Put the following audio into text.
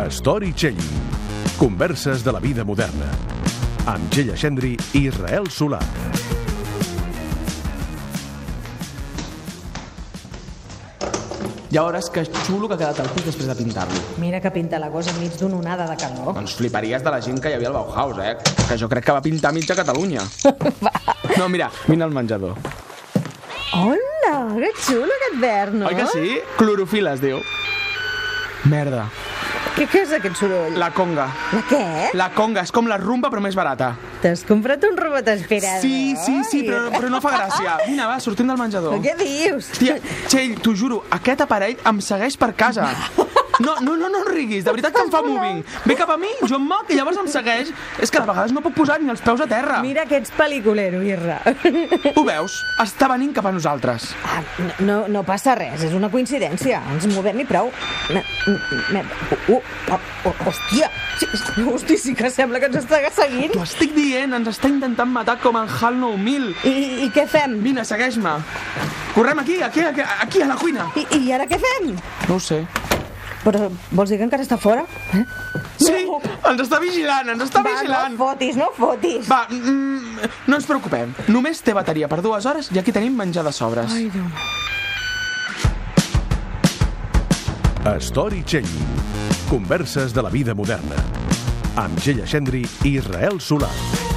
Storytelling. Converses de la vida moderna. Amb Txell Aixendri i Israel Solà. Ja veuràs que xulo que ha quedat el pis després de pintar-lo. Mira que pinta la cosa enmig d'una onada de calor. Doncs fliparies de la gent que hi havia al Bauhaus, Que jo crec que va pintar mitja Catalunya. No, mira, vine al menjador. Hola, que xulo aquest verd, no? Oi que sí? Clorofila es diu. Merda. Què és aquest soroll? La conga. La què? La conga, és com la rumba però més barata. T'has comprat un robot aspirador? Sí, però no fa gràcia. Vine, va, sortim del menjador. Què dius? Tia, Txell, t'ho juro, aquest aparell em segueix per casa. No riguis, de veritat que em fa moving. Ve cap a mi, jo em moc i llavors em segueix. És que a vegades no puc posar ni els peus a terra. Mira que ets pel·liculero, Irra. Ho veus? Està venint cap a nosaltres. No passa res, és una coincidència. Ens movem i prou. Hòstia, sí que sembla que ens està seguint. T'ho estic dient, ens està intentant matar com en HAL 9000. I què fem? Vine, segueix-me. Correm aquí, a la cuina. I ara què fem? No ho sé. Però vols dir que encara està fora? Sí, ens està vigilant, Va, no fotis. Va, no ens preocupem. Només té bateria per 2 hores i aquí tenim menjar de sobres. Ai, Déu meu. Storytelling. Converses de la vida moderna. Amb Txell Aixendri i Israel Solà.